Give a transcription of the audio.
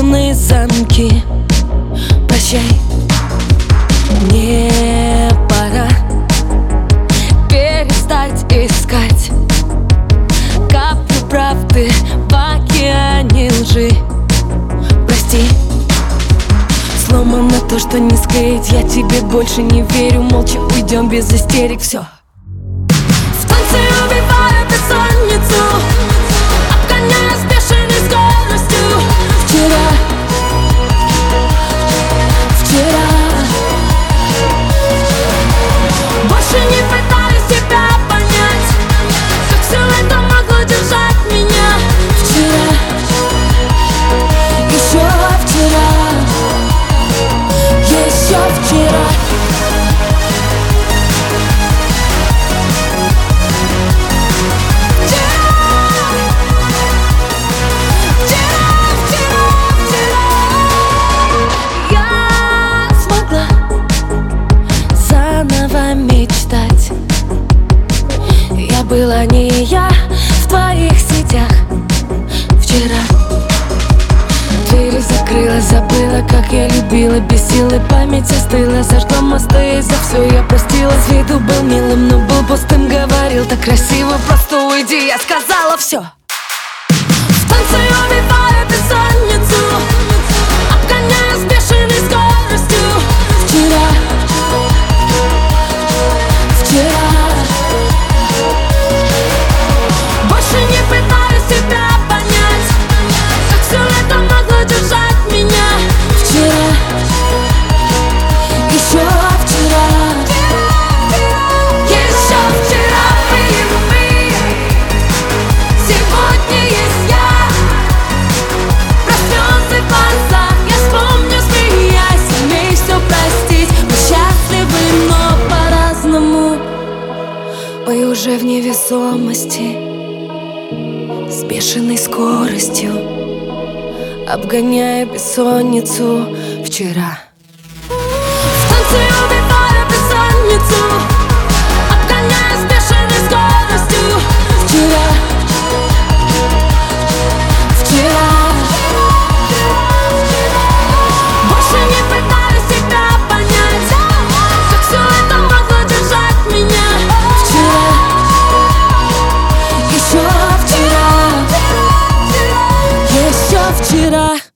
сломаны замки. Прощай, мне пора перестать искать каплю правды в океане лжи. Прости, сломано то, что не склеить. Я тебе больше не верю, молча уйдем без истерик. Все. В танце убиваю бессонницу, обгоняя с бешеной скоростью. Вчера больше не пытаюсь тебя понять, как все это могло держать меня. Вчера, еще вчера, еще вчера. Мечтать. Я была не я в твоих сетях. Вчера двери закрыла, забыла, как я любила. Без силы память остыла, сожгла мосты, и за все я простила. С виду был милым, но был пустым. Говорил так красиво, просто уйди, я сказала все. В танце убиваю бессонницу, обгоняя с бешеной скоростью. Вчера больше не пытаюсь тебя понять, как все это могло держать меня. Вчера, еще вчера, еще вчера впервые. Сегодня есть я. Про слезы в глазах я вспомню, смеясь. Умей все простить. Мы счастливы, но по-разному. Мы уже в невесомости, с бешеной скоростью, обгоняя бессонницу. Вчера в танце убиваю бессонницу, обгоняя с бешеной скоростью. Вчера больше не пытаюсь тебя понять, как все это могло держать меня. Еще вчера.